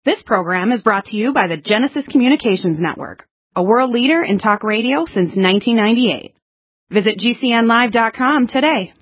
This program is brought to you by the Genesis Communications Network, a world leader in talk radio since 1998. Visit GCNlive.com today.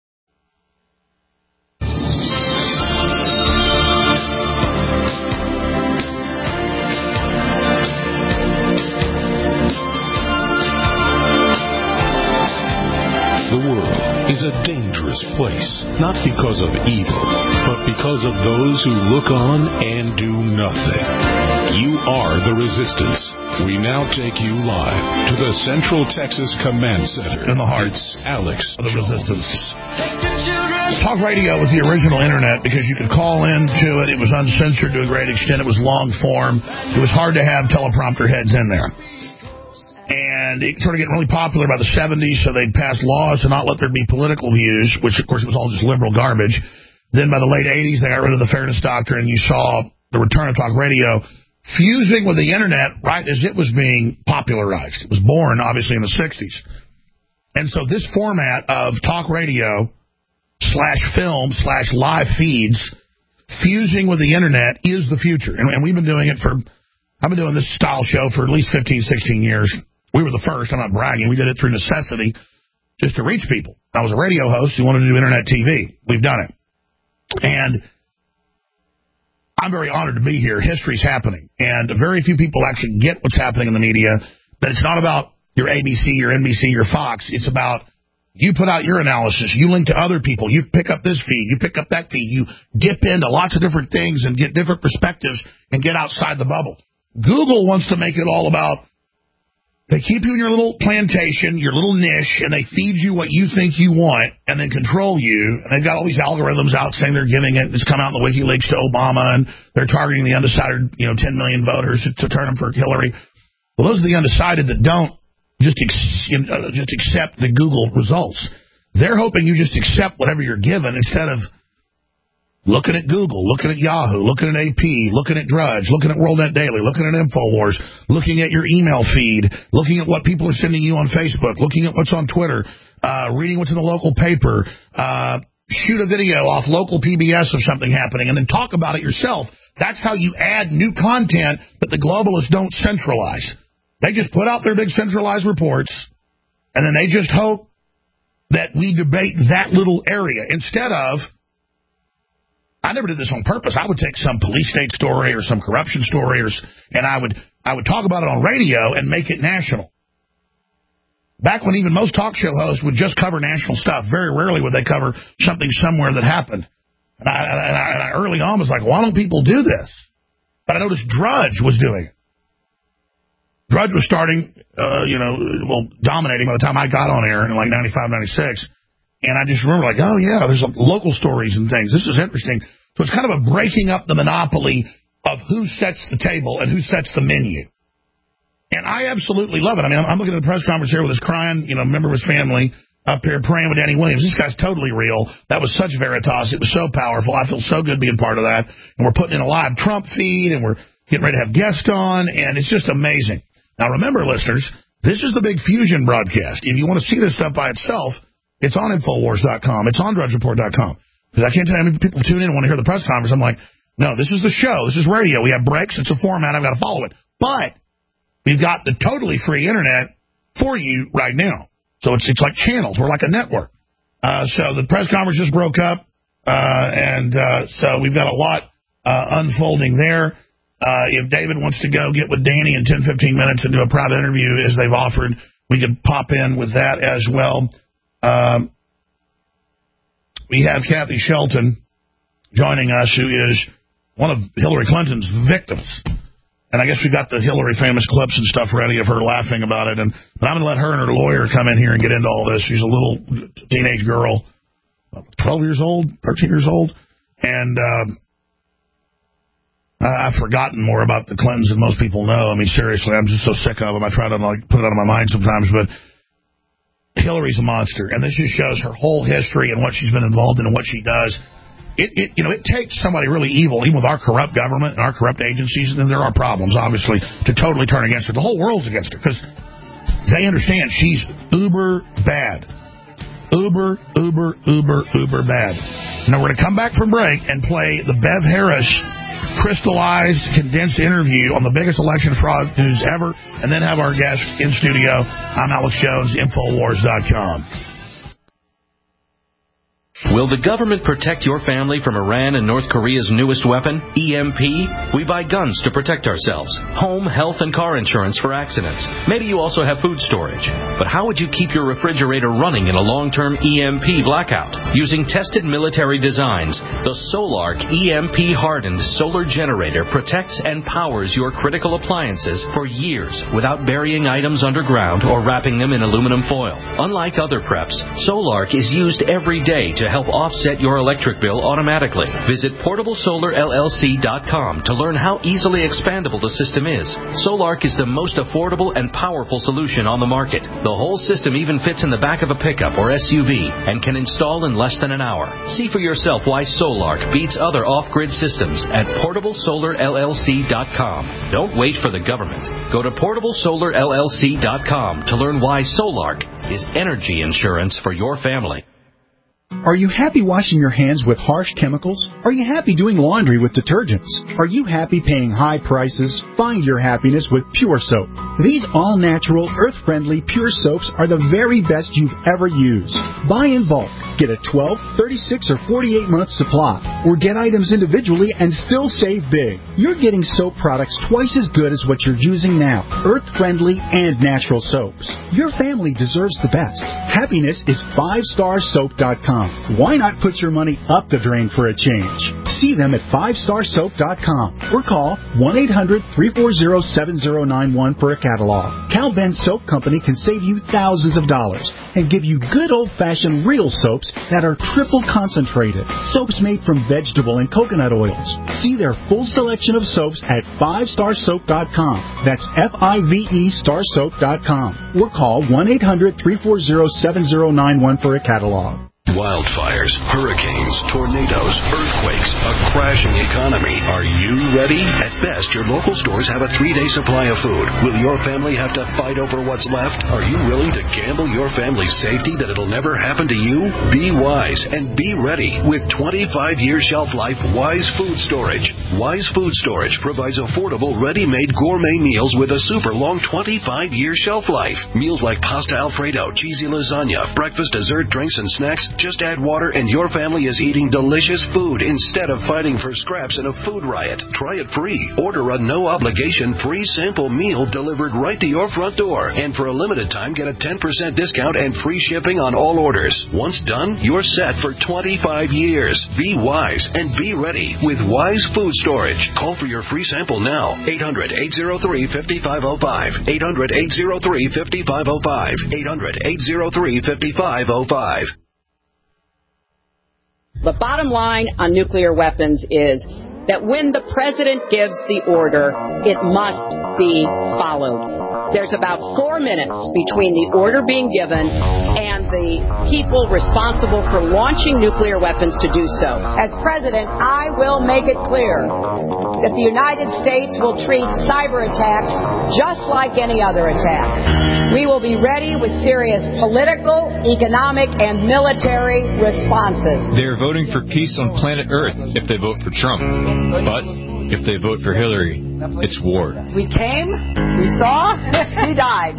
The world is a dangerous place, not because of evil, but because of those who look on and do nothing. You are the resistance. We now take you live to the Central Texas Command Center. In the heart. It's Alex of the resistance. Talk radio was the original internet because you could call into it. It was uncensored to a great extent. It was long form. It was hard to have teleprompter heads in there. And it started getting really popular by the 70s, so they'd pass laws to not let there be political views, which, of course, it was all just liberal garbage. Then by the late 80s, they got rid of the Fairness Doctrine, and you saw the return of talk radio fusing with the internet right as it was being popularized. It was born, obviously, in the 60s. And so this format of talk radio /film /live feeds fusing with the internet is the future. And we've been doing it I've been doing this style show for at least 15, 16 years. We were the first. I'm not bragging. We did it through necessity just to reach people. I was a radio host who wanted to do internet TV. We've done it. And I'm very honored to be here. History's happening. And very few people actually get what's happening in the media, that it's not about your ABC, your NBC, your Fox. It's about you put out your analysis. You link to other people. You pick up this feed. You pick up that feed. You dip into lots of different things and get different perspectives and get outside the bubble. Google wants to make it all about, they keep you in your little plantation, your little niche, and they feed you what you think you want and then control you. And they've got all these algorithms out saying they're giving it. It's come out in the WikiLeaks to Obama, and they're targeting the undecided, 10 million voters to turn them for Hillary. Well, those are the undecided that don't just accept the Google results. They're hoping you just accept whatever you're given instead of looking at Google, looking at Yahoo, looking at AP, looking at Drudge, looking at WorldNet Daily, looking at InfoWars, looking at your email feed, looking at what people are sending you on Facebook, looking at what's on Twitter, reading what's in the local paper, shoot a video off local PBS of something happening, and then talk about it yourself. That's how you add new content that the globalists don't centralize. They just put out their big centralized reports, and then they just hope that we debate that little area instead of, I never did this on purpose. I would take some police state story or some corruption story, and I would talk about it on radio and make it national. Back when even most talk show hosts would just cover national stuff, very rarely would they cover something somewhere that happened. And I early on was like, why don't people do this? But I noticed Drudge was doing it. Drudge was starting, dominating by the time I got on air in like 95, 96. And I just remember like, oh, yeah, there's local stories and things. This is interesting. So it's kind of a breaking up the monopoly of who sets the table and who sets the menu. And I absolutely love it. I mean, I'm looking at the press conference here with this crying, member of his family up here praying with Danny Williams. This guy's totally real. That was such veritas. It was so powerful. I feel so good being part of that. And we're putting in a live Trump feed, and we're getting ready to have guests on, and it's just amazing. Now, remember, listeners, this is the big fusion broadcast. If you want to see this stuff by itself, it's on Infowars.com. It's on DrudgeReport.com. Because I can't tell you how many people tune in and want to hear the press conference. I'm like, no, this is the show. This is radio. We have breaks. It's a format. I've got to follow it. But we've got the totally free internet for you right now. So it's like channels. We're like a network. So the press conference just broke up. So we've got a lot unfolding there. If David wants to go get with Danny in 10, 15 minutes and do a private interview as they've offered, we could pop in with that as well. We have Kathy Shelton joining us, who is one of Hillary Clinton's victims. And I guess we got the Hillary famous clips and stuff ready of her laughing about it. But I'm going to let her and her lawyer come in here and get into all this. She's a little teenage girl, 12 years old, 13 years old. And I've forgotten more about the Clintons than most people know. I mean, seriously, I'm just so sick of them. I try to put it out of my mind sometimes, but Hillary's a monster, and this just shows her whole history and what she's been involved in and what she does. It takes somebody really evil, even with our corrupt government and our corrupt agencies, and then there are problems, obviously, to totally turn against her. The whole world's against her, because they understand she's uber bad. Uber bad. Now, we're going to come back from break and play the Bev Harris crystallized, condensed interview on the biggest election fraud news ever, and then have our guest in studio. I'm Alex Jones, Infowars.com. Will the government protect your family from Iran and North Korea's newest weapon, EMP? We buy guns to protect ourselves, home, health, and car insurance for accidents. Maybe you also have food storage. But how would you keep your refrigerator running in a long-term EMP blackout? Using tested military designs, the Solarc EMP-hardened solar generator protects and powers your critical appliances for years without burying items underground or wrapping them in aluminum foil. Unlike other preps, Solarc is used every day to help offset your electric bill automatically. Visit PortableSolarLLC.com to learn how easily expandable the system is. Solarc is the most affordable and powerful solution on the market. The whole system even fits in the back of a pickup or SUV and can install in less than an hour. See for yourself why Solarc beats other off-grid systems at PortableSolarLLC.com. Don't wait for the government. Go to PortableSolarLLC.com to learn why Solarc is energy insurance for your family. Are you happy washing your hands with harsh chemicals? Are you happy doing laundry with detergents? Are you happy paying high prices? Find your happiness with Pure Soap. These all-natural, earth-friendly Pure Soaps are the very best you've ever used. Buy in bulk. Get a 12, 36, or 48-month supply. Or get items individually and still save big. You're getting soap products twice as good as what you're using now. Earth-friendly and natural soaps. Your family deserves the best. Happiness is 5starsoap.com. Why not put your money up the drain for a change? See them at 5starsoap.com or call 1-800-340-7091 for a catalog. Cal Ben Soap Company can save you thousands of dollars and give you good old-fashioned real soaps that are triple concentrated. Soaps made from vegetable and coconut oils. See their full selection of soaps at 5starsoap.com. That's F-I-V-E starsoap.com or call 1-800-340-7091 for a catalog. Wildfires, hurricanes, tornadoes, earthquakes, a crashing economy. Are you ready? At best, your local stores have a 3-day supply of food. Will your family have to fight over what's left? Are you willing to gamble your family's safety that it'll never happen to you? Be wise and be ready with 25-year shelf life Wise Food Storage. Wise Food Storage provides affordable, ready-made gourmet meals with a super long 25-year shelf life. Meals like pasta Alfredo, cheesy lasagna, breakfast, dessert, drinks, and snacks. Just add water and your family is eating delicious food instead of fighting for scraps in a food riot. Try it free. Order a no-obligation free sample meal delivered right to your front door. And for a limited time, get a 10% discount and free shipping on all orders. Once done, you're set for 25 years. Be wise and be ready with Wise Food Storage. Call for your free sample now. 800-803-5505. 800-803-5505. 800-803-5505. The bottom line on nuclear weapons is that when the president gives the order, it must be followed. There's about 4 minutes between the order being given and the people responsible for launching nuclear weapons to do so. As president, I will make it clear that the United States will treat cyber attacks just like any other attack. We will be ready with serious political, economic, and military responses. They're voting for peace on planet Earth if they vote for Trump. But if they vote for Hillary, it's war. We came, we saw, we died.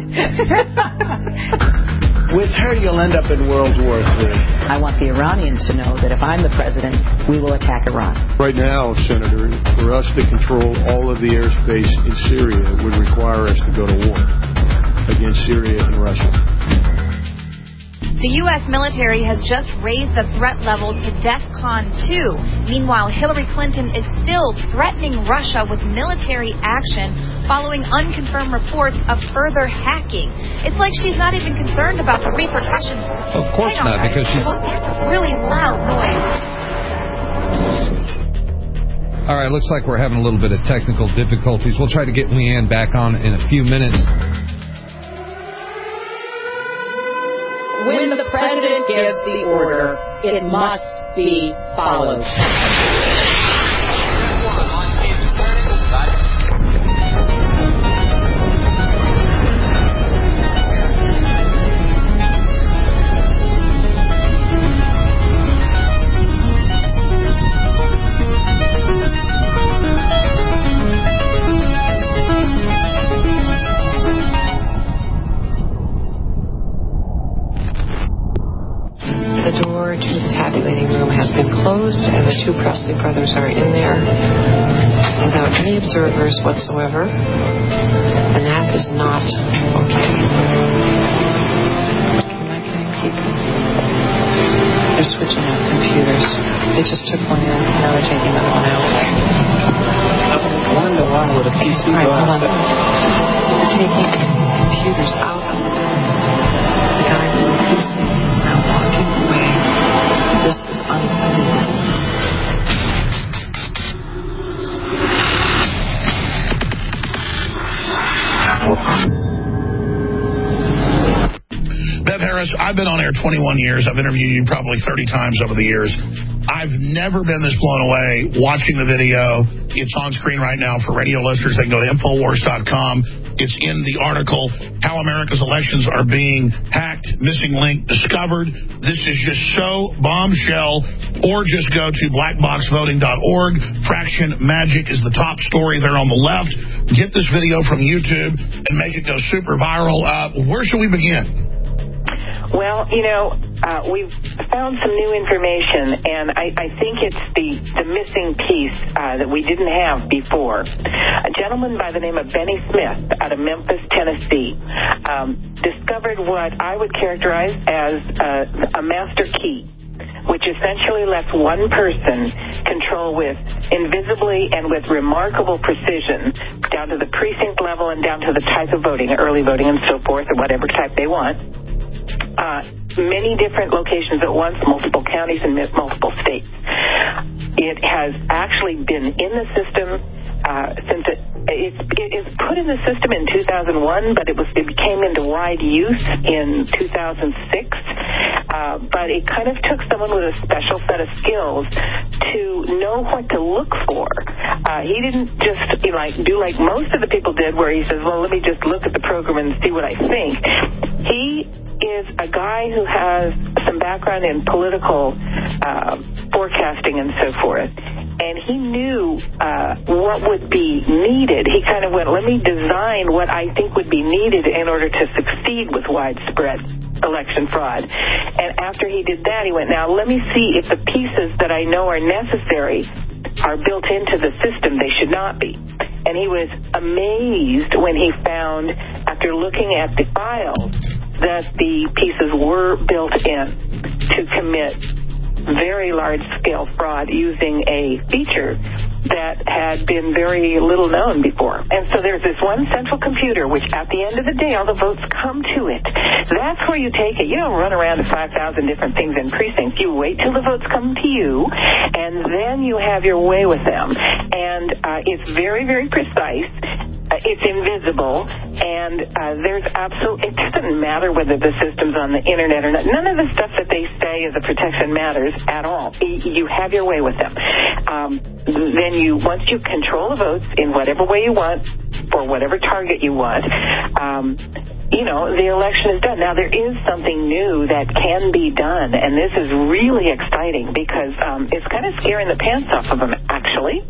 With her, you'll end up in World War III. I want the Iranians to know that if I'm the president, we will attack Iran. Right now, Senator, for us to control all of the airspace in Syria would require us to go to war against Syria and Russia. The U.S. military has just raised the threat level to DEFCON 2. Meanwhile, Hillary Clinton is still threatening Russia with military action following unconfirmed reports of further hacking. It's like she's not even concerned about the repercussions. Of course not, because she's... There's a really loud noise. All right, looks like we're having a little bit of technical difficulties. We'll try to get Leanne back on in a few minutes. When the president gives the order, it must be followed. two Presley brothers are in there without any observers whatsoever, and that is not okay. Can I keep them? They're switching out computers. They just took one in, now they're taking that one out. I wonder why would a PC go out there? They're taking computers out of the building. The guy with the PC is now walking away. This is unbelievable. Bev Harris, I've been on air 21 years. I've interviewed you probably 30 times over the years. I've never been this blown away watching the video. It's on screen right now for radio listeners. They can go to Infowars.com. It's in the article, How America's Elections Are Being Hacked, Missing Link Discovered. This is just so bombshell. Or just go to blackboxvoting.org. Fraction Magic is the top story there on the left. Get this video from YouTube and make it go super viral. Where should we begin? Well, we've found some new information, and I think it's the missing piece that we didn't have before. A gentleman by the name of Benny Smith out of Memphis, Tennessee, discovered what I would characterize as a master key, which essentially lets one person control with invisibly and with remarkable precision down to the precinct level and down to the type of voting, early voting and so forth, or whatever type they want. Many different locations at once, multiple counties and multiple states. It has actually been in the system since it is put in the system in 2001, but it came into wide use in 2006. But it kind of took someone with a special set of skills to know what to look for. He didn't just do like most of the people did, where he says, well, let me just look at the program and see what I think. He is a guy who has some background in political forecasting and so forth. And he knew what would be needed. He kind of went, let me design what I think would be needed in order to succeed with widespread election fraud. And after he did that, he went, now let me see if the pieces that I know are necessary are built into the system. They should not be. And he was amazed when he found, after looking at the files, that the pieces were built in to commit very large-scale fraud using a feature that had been very little known before. And so there's this one central computer, which at the end of the day, all the votes come to it. That's where you take it. You don't run around to 5,000 different things in precincts. You wait till the votes come to you, and then you have your way with them. And it's very, very precise. It's invisible, and there's it doesn't matter whether the system's on the internet or not. None of the stuff that they say as a protection matters at all. You have your way with them. Then once you control the votes in whatever way you want, for whatever target you want, the election is done. Now, there is something new that can be done, and this is really exciting because it's kind of scaring the pants off of them, actually.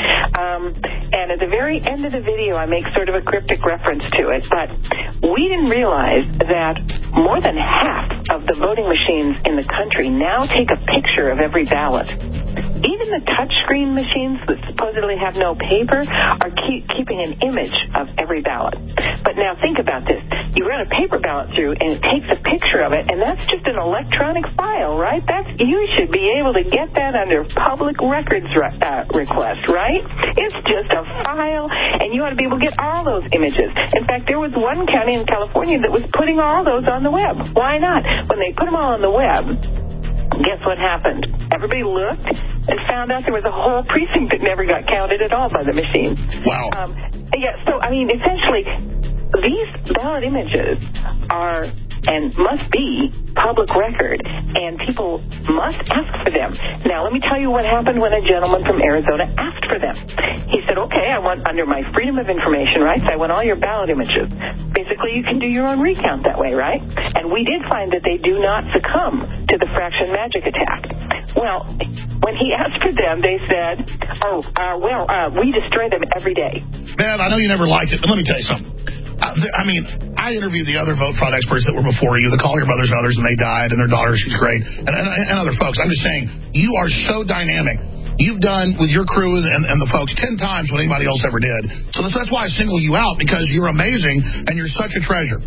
And at the very end of the video, I make sort of a cryptic reference to it, but we didn't realize that more than half of the voting machines in the country now take a picture of every ballot. Even the touchscreen machines that supposedly have no paper are keeping an image of every ballot. But now think about this. You run a paper ballot through, and it takes a picture of it, and that's just an electronic file, right? You should be able to get that under public records request, right? It's just a file, and you ought to be able to get all those images. In fact, there was one county in California that was putting all those on the web. Why not? When they put them all on the web, guess what happened? Everybody looked and found out there was a whole precinct that never got counted at all by the machine. Wow. Essentially, these ballot images are and must be public record, and people must ask for them. Now, let me tell you what happened when a gentleman from Arizona asked for them. He said, okay, I want, under my Freedom of Information rights, I want all your ballot images. Basically, you can do your own recount that way, right? And we did find that they do not succumb to the Fraction Magic attack. Well, when he asked for them, they said, we destroy them every day. Man, I know you never liked it, but let me tell you something. I interviewed the other vote fraud experts that were before you, the Collier brothers and others, and they died, and their daughter, she's great, and other folks. I'm just saying, you are so dynamic. you've done with your crew and the folks 10 times what anybody else ever did. So that's why I single you out, because you're amazing and you're such a treasure.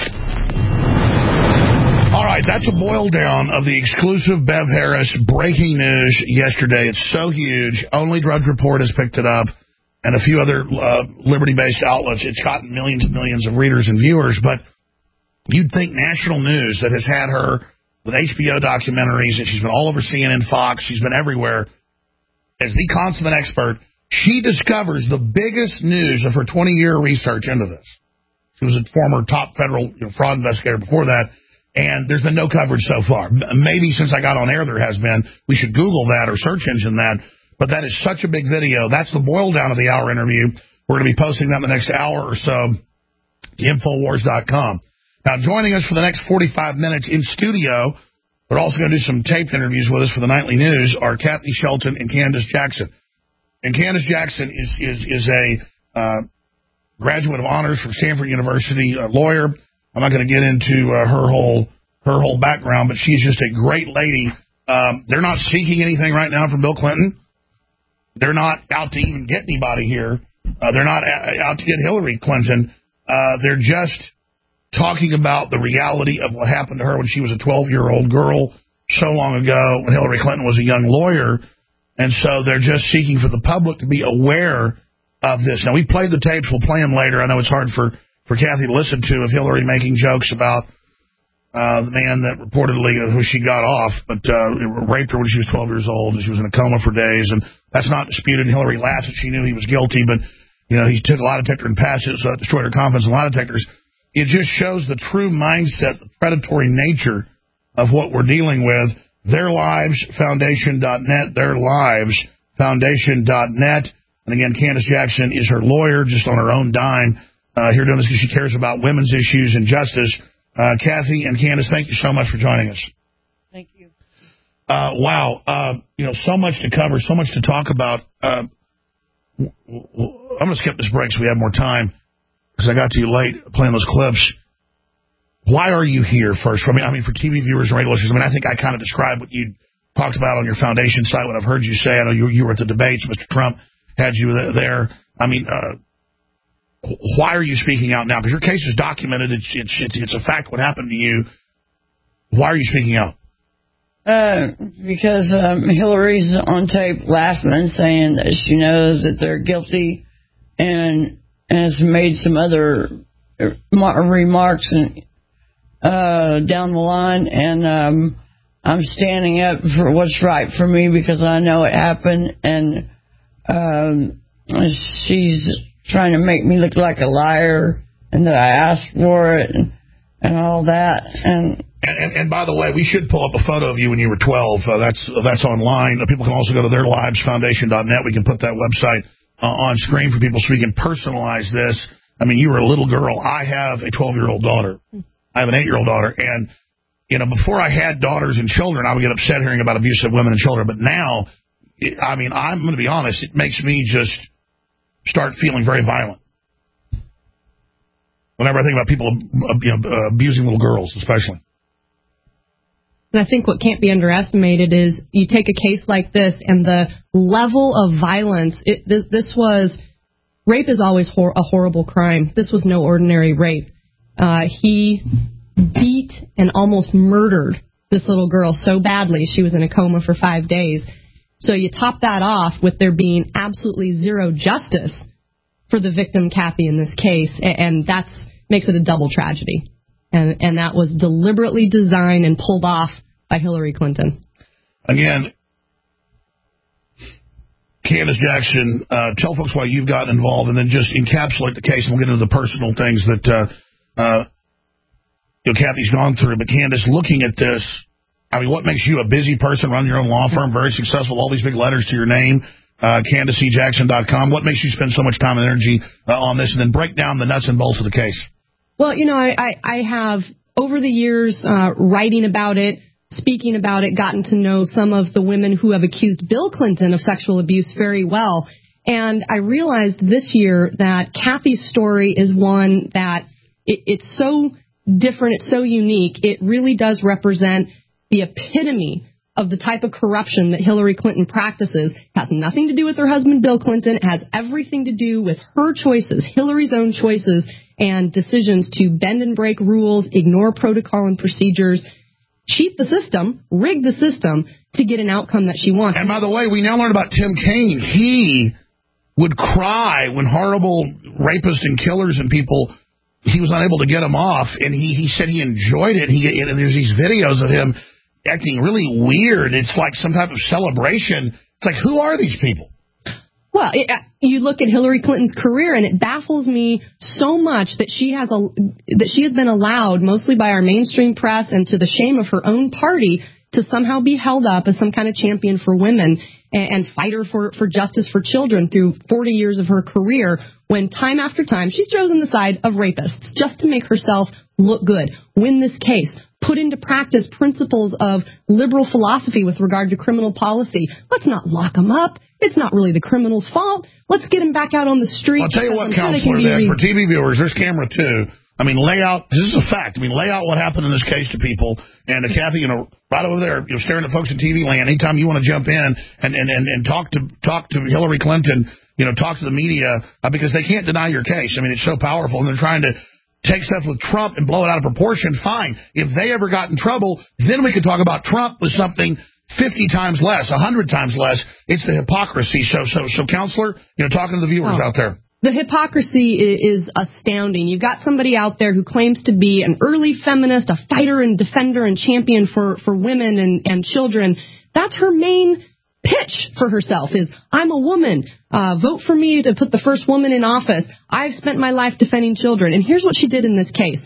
All right, that's a boil down of the exclusive Bev Harris breaking news yesterday. It's so huge. Only Drudge Report has picked it up, and a few other liberty-based outlets. It's gotten millions and millions of readers and viewers, but you'd think national news that has had her with HBO documentaries, and she's been all over CNN, Fox, she's been everywhere, as the consummate expert, she discovers the biggest news of her 20-year research into this. She was a former top federal fraud investigator before that, and there's been no coverage so far. Maybe since I got on air there has been. We should Google that or search engine that. But that is such a big video. That's the boil down of the hour interview. We're going to be posting that in the next hour or so. Infowars.com. Now, joining us for the next 45 minutes in studio, they're also going to do some taped interviews with us for the nightly news, are Kathy Shelton and Candace Jackson. And Candace Jackson is a graduate of honors from Stanford University, a lawyer. I'm not going to get into her whole background, but she's just a great lady. They're not seeking anything right now from Bill Clinton. They're not out to even get anybody here. They're not out to get Hillary Clinton. They're just talking about the reality of what happened to her when she was a 12-year-old girl so long ago, when Hillary Clinton was a young lawyer. And so they're just seeking for the public to be aware of this. Now, we played the tapes. We'll play them later. I know it's hard for Kathy to listen to, of Hillary making jokes about the man that reportedly who she got off, but raped her when she was 12 years old, and she was in a coma for days, and that's not disputed. And Hillary laughs that she knew he was guilty, but he took a lie detector and passed it, so that destroyed her confidence in lie detectors. It just shows the true mindset, the predatory nature of what we're dealing with. TheirLivesFoundation.net, TheirLivesFoundation.net, and again, Candace Jackson is her lawyer, just on her own dime. Here doing this because she cares about women's issues and justice. Kathy and Candace, thank you so much for joining us. Thank you. Wow. So much to cover, so much to talk about. I'm going to skip this break so we have more time, because I got to you late playing those clips. Why are you here first? I mean, for TV viewers and radio listeners, I think I kind of described what you talked about on your foundation site, what I've heard you say. I know you were at the debates. Mr. Trump had you there. Why are you speaking out now? Because your case is documented. It's a fact what happened to you. Why are you speaking out? Because Hillary's on tape laughing and saying that she knows that they're guilty, and has made some other remarks down the line. And I'm standing up for what's right for me, because I know it happened, and she's trying to make me look like a liar, and that I asked for it, and all that. And by the way, we should pull up a photo of you when you were 12. That's online. People can also go to theirlivesfoundation.net. We can put that website on screen for people so we can personalize this. You were a little girl. I have a 12-year-old daughter. I have an 8-year-old daughter. And, before I had daughters and children, I would get upset hearing about abuse of women and children. But now, I'm going to be honest, it makes me just start feeling very violent whenever I think about people abusing little girls, especially. And I think what can't be underestimated is you take a case like this and the level of violence. Rape is always a horrible crime. This was no ordinary rape. He beat and almost murdered this little girl so badly she was in a coma for 5 days. So you top that off with there being absolutely zero justice for the victim, Kathy, in this case, and that makes it a double tragedy. And that was deliberately designed and pulled off by Hillary Clinton. Again, Candace Jackson, tell folks why you've gotten involved, and then just encapsulate the case, and we'll get into the personal things that Kathy's gone through. But Candace, looking at this, what makes you a busy person, running your own law firm, very successful, all these big letters to your name, CandaceCJackson.com. What makes you spend so much time and energy on this? And then break down the nuts and bolts of the case. Well, I have, over the years, writing about it, speaking about it, gotten to know some of the women who have accused Bill Clinton of sexual abuse very well. And I realized this year that Kathy's story is one that it's so different, it's so unique. It really does represent the epitome of the type of corruption that Hillary Clinton practices. It has nothing to do with her husband, Bill Clinton. It has everything to do with her choices, Hillary's own choices and decisions to bend and break rules, ignore protocol and procedures, cheat the system, rig the system to get an outcome that she wants. And by the way, we now learn about Tim Kaine. He would cry when horrible rapists and killers and people, he was unable to get them off, and he said he enjoyed it. And there's these videos of him acting really weird. It's like some type of celebration. It's like, who are these people? Well, you look at Hillary Clinton's career, and it baffles me so much that she has been allowed, mostly by our mainstream press and to the shame of her own party, to somehow be held up as some kind of champion for women and fighter for justice for children through 40 years of her career, when time after time she's chosen the side of rapists just to make herself look good, win this case, put into practice principles of liberal philosophy with regard to criminal policy. Let's not lock them up. It's not really the criminal's fault. Let's get him back out on the street. I'll tell you what, Counselor, for TV viewers, there's camera 2. I mean, lay out, this is a fact. I mean, lay out what happened in this case to people. And Kathy, right over there, staring at folks in TV land, anytime you want to jump in and talk to Hillary Clinton, talk to the media, because they can't deny your case. I mean, it's so powerful, and they're trying to take stuff with Trump and blow it out of proportion. Fine. If they ever got in trouble, then we could talk about Trump with something 50 times less, 100 times less. It's the hypocrisy. So Counselor, talking to the viewers out there. The hypocrisy is astounding. You've got somebody out there who claims to be an early feminist, a fighter and defender and champion for women and children. That's her main pitch for herself is, I'm a woman. Vote for me to put the first woman in office. I've spent my life defending children. And here's what she did in this case.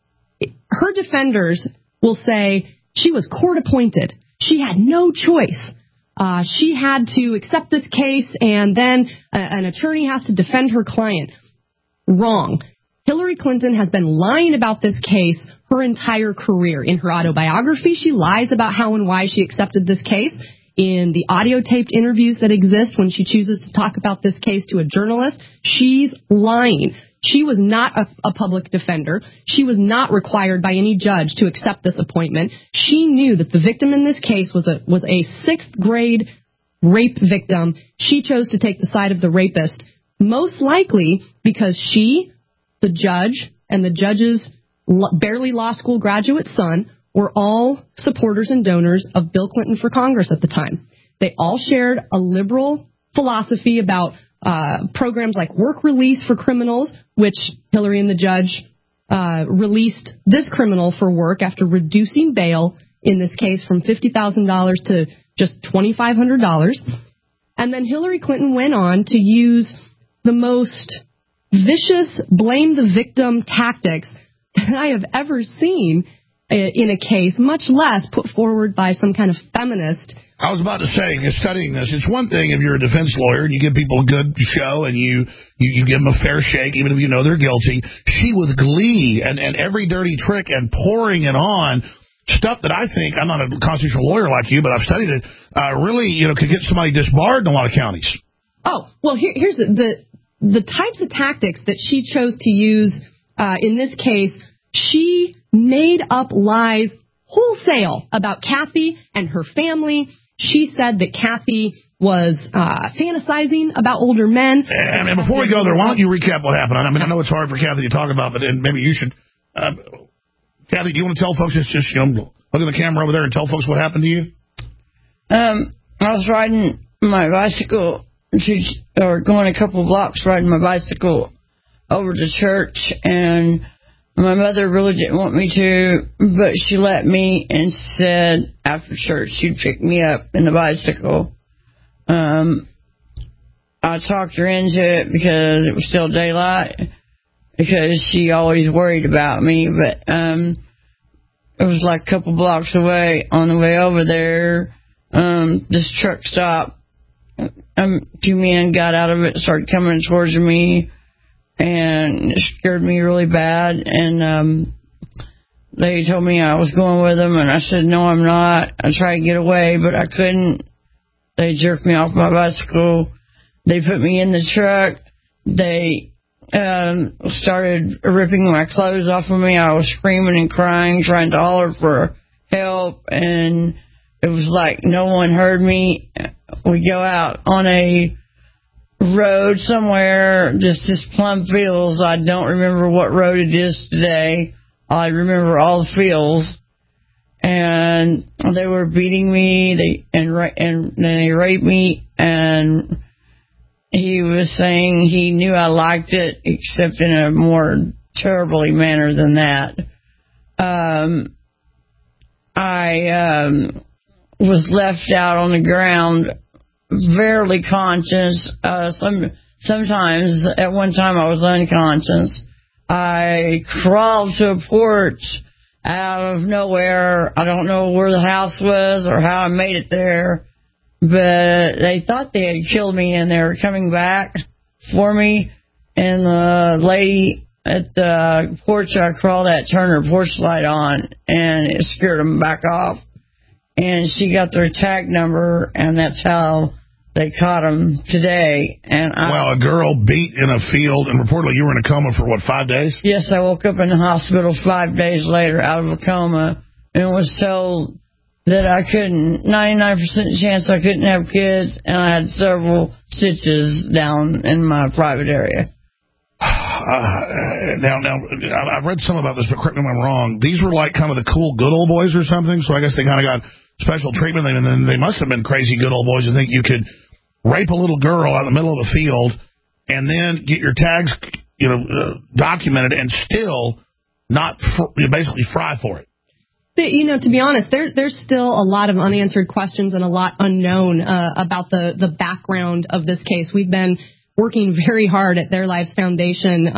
Her defenders will say she was court appointed. She had no choice. She had to accept this case, and then an attorney has to defend her client. Wrong. Hillary Clinton has been lying about this case her entire career. In her autobiography, she lies about how and why she accepted this case. In the audio-taped interviews that exist when she chooses to talk about this case to a journalist, she's lying. She was not a public defender. She was not required by any judge to accept this appointment. She knew that the victim in this case was a sixth-grade rape victim. She chose to take the side of the rapist, most likely because she, the judge, and the judge's barely law school graduate son were all supporters and donors of Bill Clinton for Congress at the time. They all shared a liberal philosophy about programs like work release for criminals, which Hillary and the judge released this criminal for work after reducing bail in this case from $50,000 to just $2,500. And then Hillary Clinton went on to use the most vicious blame the victim tactics that I have ever seen in a case, much less put forward by some kind of feminist. I was about to say, studying this, it's one thing if you're a defense lawyer and you give people a good show and you give them a fair shake, even if you know they're guilty. She, with glee and every dirty trick and pouring it on, stuff that I think, I'm not a constitutional lawyer like you, but I've studied it, really, could get somebody disbarred in a lot of counties. Oh, well, here's the types of tactics that she chose to use in this case. She made up lies wholesale about Kathy and her family. She said that Kathy was fantasizing about older men. And before we go there, why don't you recap what happened? I mean, I know it's hard for Kathy to talk about, but maybe you should. Kathy, do you want to tell folks, just look at the camera over there and tell folks what happened to you? I was riding my bicycle, or going a couple of blocks riding my bicycle over to church, and my mother really didn't want me to, but she let me and said after church she'd pick me up in the bicycle. I talked her into it because it was still daylight, because she always worried about me, but it was like a couple blocks away. On the way over there, this truck stopped. Two men got out of it, started coming towards me, and it scared me really bad, and they told me I was going with them, and I said, no, I'm not. I tried to get away, but I couldn't. They jerked me off my bicycle. They put me in the truck. They started ripping my clothes off of me. I was screaming and crying, trying to holler for help, and it was like no one heard me. We go out on a road somewhere, just plum fields. I don't remember what road it is today. I remember all the fields. And they were beating me, and they raped me, and he was saying he knew I liked it, except in a more terribly manner than that. I was left out on the ground, barely conscious. Sometimes, at one time, I was unconscious. I crawled to a porch out of nowhere. I don't know where the house was or how I made it there, but they thought they had killed me, and they were coming back for me. And the lady at the porch I crawled at turned her porch light on, and it scared them back off. And she got their tag number, and that's how they caught him today. And a girl beat in a field, and reportedly you were in a coma for, 5 days? Yes, I woke up in the hospital 5 days later out of a coma and was told that I couldn't, 99% chance I couldn't have kids, and I had several stitches down in my private area. Now, I've read some about this, but correct me if I'm wrong. These were like kind of the cool good old boys or something, so I guess they kind of got special treatment, and then they must have been crazy good old boys to think you could rape a little girl out in the middle of a field and then get your tags, documented and still not basically fry for it. To be honest, there's still a lot of unanswered questions and a lot unknown about the background of this case. We've been working very hard at Their Lives Foundation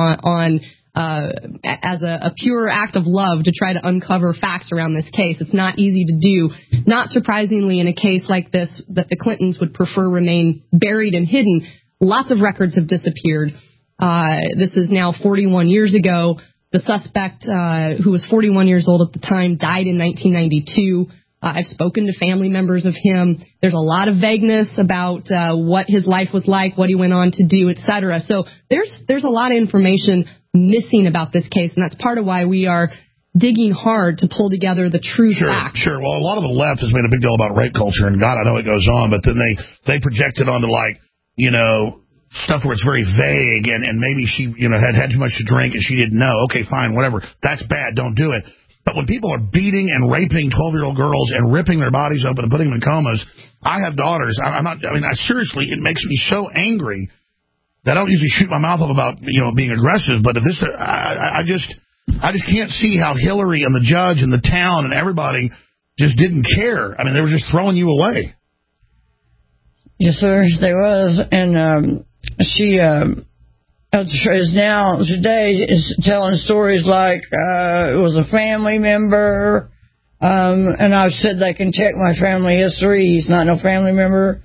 as a pure act of love to try to uncover facts around this case. It's not easy to do. Not surprisingly, in a case like this, that the Clintons would prefer remain buried and hidden, lots of records have disappeared. This is now 41 years ago. The suspect, who was 41 years old at the time, died in 1992. I've spoken to family members of him. There's a lot of vagueness about what his life was like, what he went on to do, etc. So there's a lot of information missing about this case, and that's part of why we are digging hard to pull together the true facts. Sure. Well, a lot of the left has made a big deal about rape culture, and God, I know it goes on, but then they project it onto stuff where it's very vague, and maybe she had too much to drink and she didn't know. Okay, fine, whatever. That's bad. Don't do it. But when people are beating and raping 12-year-old girls and ripping their bodies open and putting them in comas, I have daughters. Seriously, it makes me so angry that I don't usually shoot my mouth off about, being aggressive. But if this, I just can't see how Hillary and the judge and the town and everybody just didn't care. I mean, they were just throwing you away. Yes, sir, they was. And she is now today is telling stories like it was a family member, and I've said they can check my family history. He's not no family member.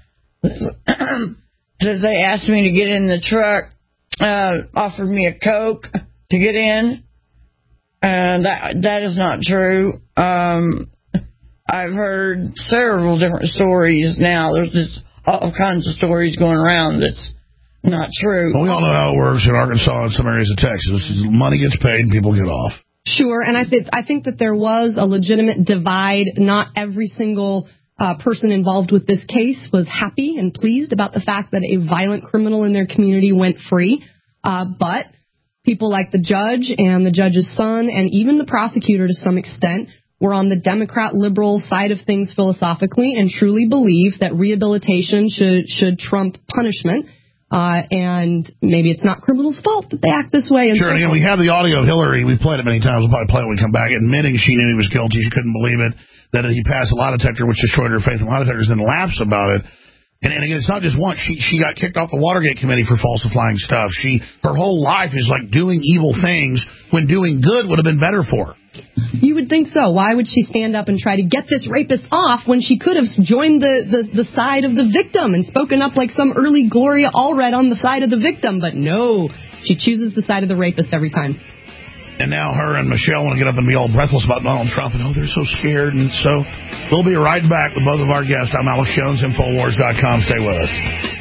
They asked me to get in the truck, offered me a Coke to get in, and that is not true. I've heard several different stories now. There's just all kinds of stories going around that's not true. Well, we all know how it works in Arkansas and some areas of Texas. Money gets paid and people get off. Sure, and I think that there was a legitimate divide. Not every single person involved with this case was happy and pleased about the fact that a violent criminal in their community went free. But people like the judge and the judge's son and even the prosecutor to some extent were on the Democrat-liberal side of things philosophically and truly believe that rehabilitation should trump punishment. And maybe it's not criminals' fault that they act this way. Sure, and again, we have the audio of Hillary. We've played it many times. We'll probably play it when we come back, admitting she knew he was guilty. She couldn't believe it, that he passed a lie detector, which destroyed her faith in lie detectors, and laughs about it. And again, it's not just once. She got kicked off the Watergate committee for falsifying stuff. Her whole life is like doing evil things when doing good would have been better for her. You would think so. Why would she stand up and try to get this rapist off when she could have joined the side of the victim and spoken up like some early Gloria Allred on the side of the victim? But no, she chooses the side of the rapist every time. And now her and Michelle want to get up and be all breathless about Donald Trump. And they're so scared. And so we'll be right back with both of our guests. I'm Alex Jones, Infowars.com. Stay with us.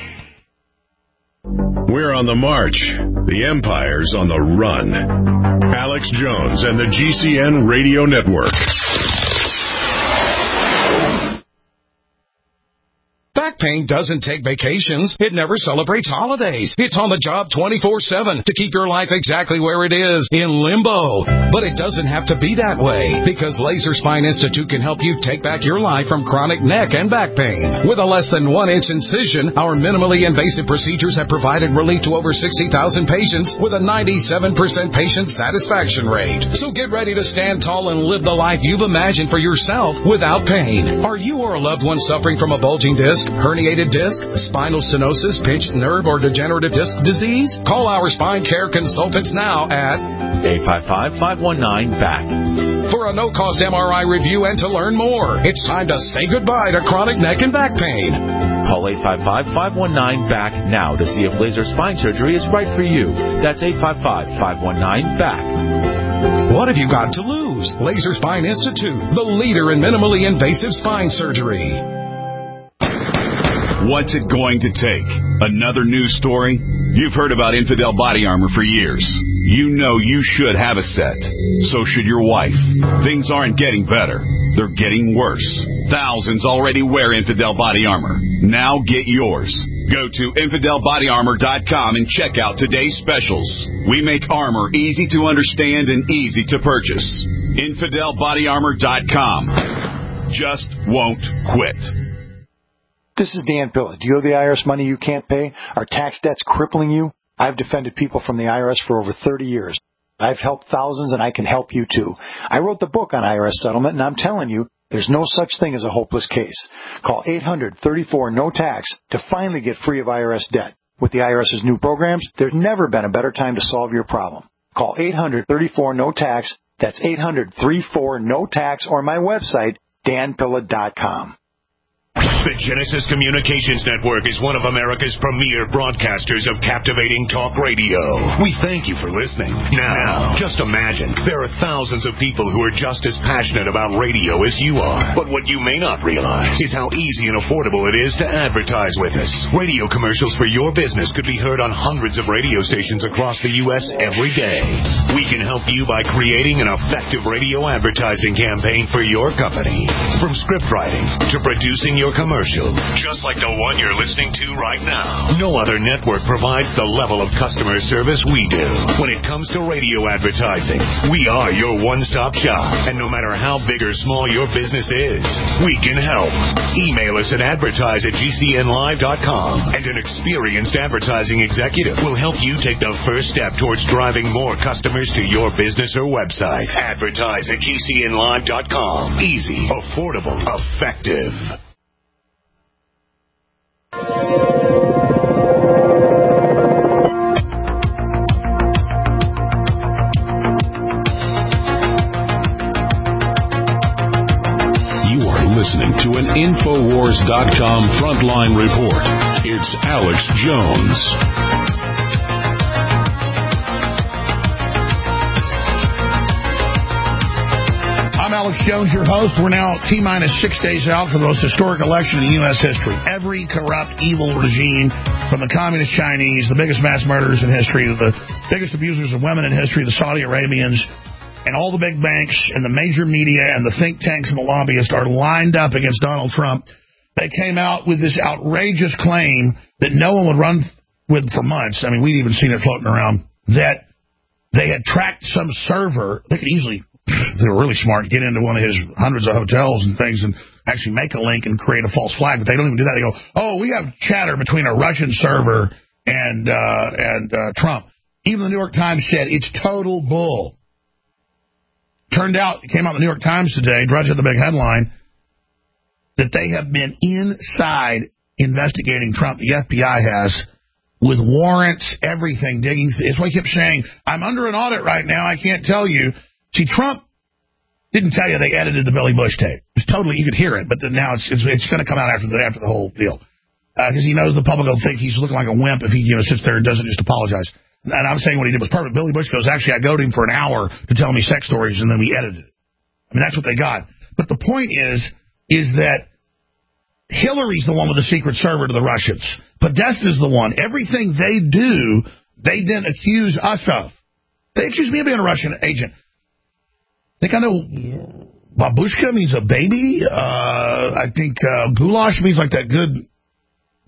We're on the march. The Empire's on the run. Alex Jones and the GCN Radio Network. Pain doesn't take vacations. It never celebrates holidays. It's on the job 24/7 to keep your life exactly where it is, in limbo. But it doesn't have to be that way, because Laser Spine Institute can help you take back your life from chronic neck and back pain. With a less than 1-inch incision, our minimally invasive procedures have provided relief to over 60,000 patients with a 97% patient satisfaction rate. So get ready to stand tall and live the life you've imagined for yourself without pain. Are you or a loved one suffering from a bulging disc, herniated disc, spinal stenosis, pinched nerve, or degenerative disc disease? Call our spine care consultants now at 855-519-BACK. For a no-cost MRI review and to learn more. It's time to say goodbye to chronic neck and back pain. Call 855-519-BACK now to see if laser spine surgery is right for you. That's 855-519-BACK. What have you got to lose? Laser Spine Institute, the leader in minimally invasive spine surgery. What's it going to take? Another news story? You've heard about Infidel Body Armor for years. You know you should have a set. So should your wife. Things aren't getting better. They're getting worse. Thousands already wear Infidel Body Armor. Now get yours. Go to InfidelBodyArmor.com and check out today's specials. We make armor easy to understand and easy to purchase. InfidelBodyArmor.com. Just won't quit. This is Dan Pilla. Do you owe the IRS money you can't pay? Are tax debts crippling you? I've defended people from the IRS for over 30 years. I've helped thousands, and I can help you too. I wrote the book on IRS settlement, and I'm telling you, there's no such thing as a hopeless case. Call 800-34-NO-TAX to finally get free of IRS debt. With the IRS's new programs, there's never been a better time to solve your problem. Call 800-34-NO-TAX. That's 800-34-NO-TAX, or my website, danpilla.com. The Genesis Communications Network is one of America's premier broadcasters of captivating talk radio. We thank you for listening. Now, just imagine, there are thousands of people who are just as passionate about radio as you are. But what you may not realize is how easy and affordable it is to advertise with us. Radio commercials for your business could be heard on hundreds of radio stations across the U.S. every day. We can help you by creating an effective radio advertising campaign for your company. From script writing to producing your commercial, just like the one you're listening to right now. No other network provides the level of customer service we do. When it comes to radio advertising, we are your one-stop shop. And no matter how big or small your business is, we can help. Email us at advertise@gcnlive.com, and an experienced advertising executive will help you take the first step towards driving more customers to your business or website. Advertise@gcnlive.com. Easy, affordable, effective. Listening to an Infowars.com frontline report. It's Alex Jones. I'm Alex Jones, your host. We're now T-minus 6 days out for the most historic election in U.S. history. Every corrupt, evil regime, from the communist Chinese, the biggest mass murderers in history, to the biggest abusers of women in history, the Saudi Arabians, and all the big banks and the major media and the think tanks and the lobbyists are lined up against Donald Trump. They came out with this outrageous claim that no one would run with for months. I mean, we'd even seen it floating around, that they had tracked some server. They could easily, they were really smart, get into one of his hundreds of hotels and things and actually make a link and create a false flag. But they don't even do that. They go, oh, we have chatter between a Russian server and Trump. Even the New York Times said it's total bull. Turned out, it came out in the New York Times today, Drudge had the big headline, that they have been inside investigating Trump, the FBI has, with warrants, everything, digging. It's why he kept saying, I'm under an audit right now, I can't tell you. See, Trump didn't tell you they edited the Billy Bush tape. It's totally, you could hear it, but now it's going to come out after the whole deal. Because he knows the public will think he's looking like a wimp if he sits there and doesn't just apologize. And I'm saying what he did was perfect. Billy Bush goes, actually, I go to him for an hour to tell me sex stories, and then we edited it. I mean, that's what they got. But the point is that Hillary's the one with the secret server to the Russians. Podesta's the one. Everything they do, they then accuse us of. They accuse me of being a Russian agent. Think I know babushka means a baby. I think goulash means like that good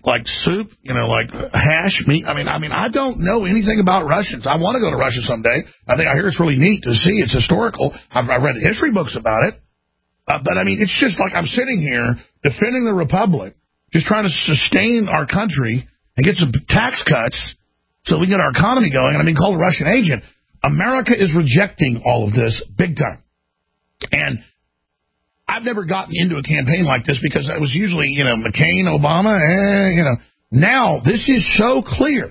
like soup, like hash meat. I mean, I don't know anything about Russians. I want to go to Russia someday. I hear it's really neat to see. It's historical. I've read history books about it. But I mean, it's just like I'm sitting here defending the Republic, just trying to sustain our country and get some tax cuts so we can get our economy going. And I'm being called a Russian agent. America is rejecting all of this big time. And I've never gotten into a campaign like this because it was usually, McCain, Obama, Now, this is so clear.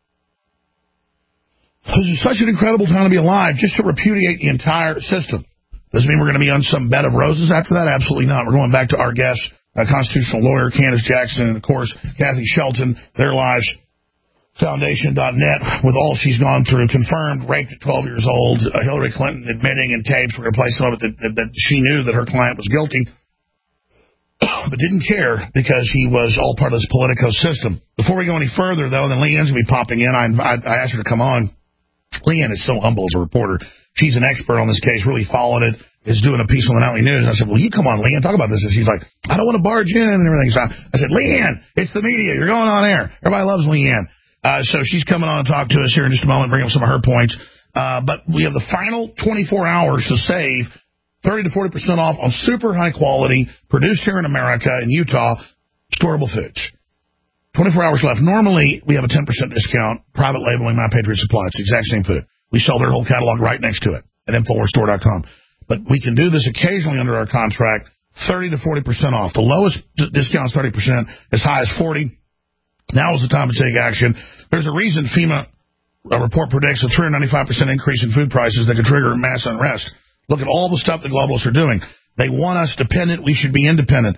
This is such an incredible time to be alive, just to repudiate the entire system. Does it mean we're going to be on some bed of roses after that? Absolutely not. We're going back to our guest, constitutional lawyer Candace Jackson, and, of course, Kathy Shelton, Their Lives Foundation.net, with all she's gone through, confirmed, raped at 12 years old, Hillary Clinton admitting in tapes, we're going to play some of it, that she knew that her client was guilty, but didn't care because he was all part of this Politico system. Before we go any further, though, then Leanne's going to be popping in. I asked her to come on. Leanne is so humble as a reporter. She's an expert on this case, really followed it, is doing a piece on the Nightly News. And I said, well, you come on, Leanne, talk about this. And she's like, I don't want to barge in and everything. So I said, Leanne, it's the media. You're going on air. Everybody loves Leanne. So she's coming on to talk to us here in just a moment, bring up some of her points. But we have the final 24 hours to save 30 to 40% off on super high quality, produced here in America, in Utah, storable foods. 24 hours left. Normally, we have a 10% discount, private labeling, My Patriot Supply. It's the exact same food. We sell their whole catalog right next to it at InfoWarsStore.com. But we can do this occasionally under our contract, 30 to 40% off. The lowest discount is 30%, as high as 40%. Now is the time to take action. There's a reason FEMA report predicts a 395% increase in food prices that could trigger mass unrest. Look at all the stuff the globalists are doing. They want us dependent. We should be independent.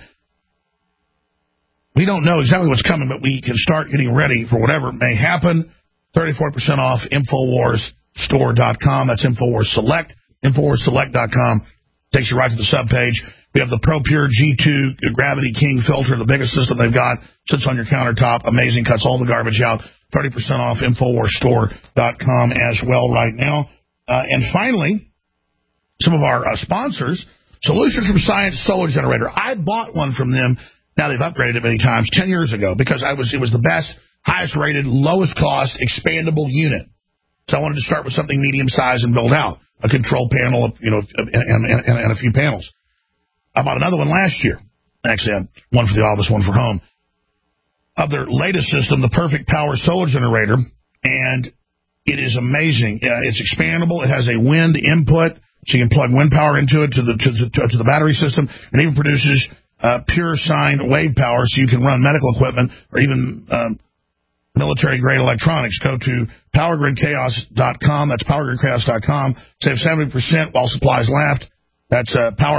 We don't know exactly what's coming, but we can start getting ready for whatever may happen. 34% off, InfoWarsStore.com. That's InfoWars Select. InfoWarsSelect.com takes you right to the subpage. We have the ProPure G2 Gravity King filter, the biggest system they've got. Sits on your countertop. Amazing. Cuts all the garbage out. 30% off InfoWarsStore.com as well right now. And finally, some of our sponsors, Solutions from Science Solar Generator. I bought one from them. Now they've upgraded it many times 10 years ago because it was the best, highest rated, lowest cost, expandable unit. So I wanted to start with something medium size and build out a control panel, and a few panels. I bought another one last year. Actually, I had one for the office, one for home. Of their latest system, the Perfect Power Solar Generator, and it is amazing. It's expandable. It has a wind input, so you can plug wind power into it to the battery system, and even produces pure sine wave power, so you can run medical equipment or even military-grade electronics. Go to PowerGridChaos.com. That's PowerGridChaos.com. Save 70% while supplies last. That's